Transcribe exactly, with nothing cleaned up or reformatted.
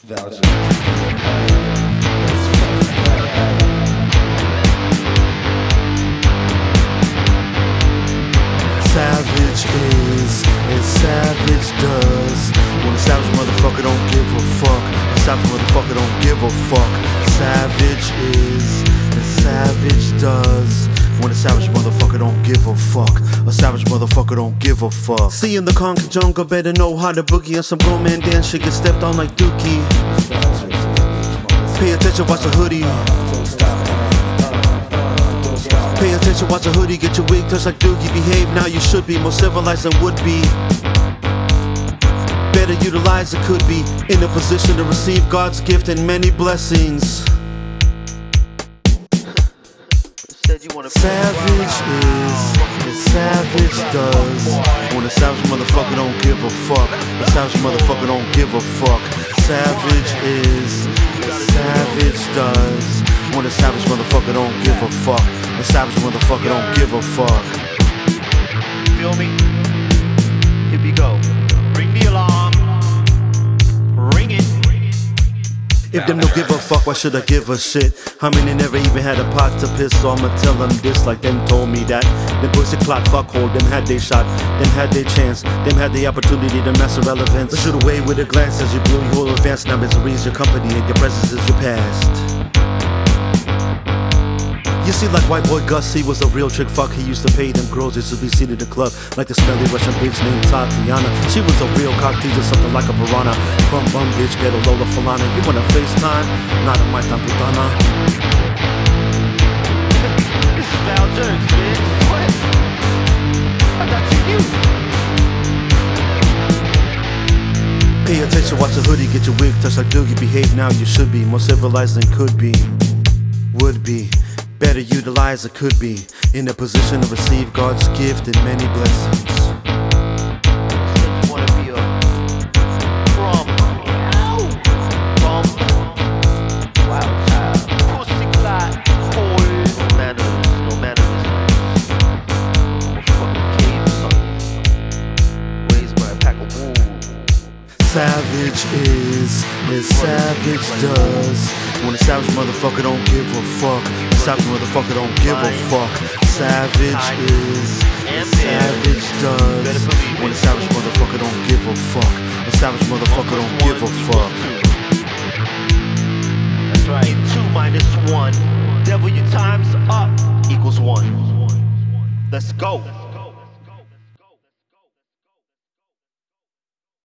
Voucher. Savage is as savage does. When a savage motherfucker don't give a fuck. A savage motherfucker don't give a fuck. Savage is as savage does. When a savage motherfucker don't give a fuck. A savage motherfucker don't give a fuck. See in the conquer jungle, better know how to boogie. And some grown man dance shit get stepped on like Dookie. Pay attention, watch the hoodie. Pay attention, watch a hoodie, get your wig touched like Doogie. Behave now, you should be more civilized than would be. Better utilize it, could be in a position to receive God's gift and many blessings. Savage is as savage does. When a savage motherfucker don't give a fuck. A savage motherfucker don't give a fuck. Savage is as savage does. When a savage motherfucker don't give a fuck. A savage motherfucker don't give a fuck. Feel me? Here we go. Ring the alarm. Ring it. If them don't give a fuck, why should I give a shit? How many never even had a pot to piss? So I'ma tell them this like them told me that. Them pussy clock fuck hold, them had they shot. Them had their chance, them had the opportunity to mess irrelevance. But shoot away with a glance as you blew your whole advance. Now misery is your company and your presence is your past. You see, like white boy Gus, he was a real trick fuck. He used to pay them girls just to be seated at the club. Like the smelly Russian bitch named Tatiana. She was a real cock teaser, something like a piranha. Bum bum bitch, get a Lola Falana. You wanna FaceTime? Not a my putana. This is Val Jerks, bitch. What? I got you. Pay attention, watch the hoodie, get your wig touched like Doogie. Behave now, you should be more civilized than could be. Would be. Better utilize it, could be in a position to receive God's gift and many blessings. You wanna be a from from wild child, pussy clot, boys, no manners, no mannerisms. Fucking cave son, raised by a pack of wolves. Savage is as savage does. When a savage motherfucker don't give a fuck. A savage motherfucker don't give a fuck. Savage is as savage does. When a savage motherfucker don't give a fuck. A savage motherfucker don't give a fuck. That's right. Two minus one. W times up equals one. Let's go.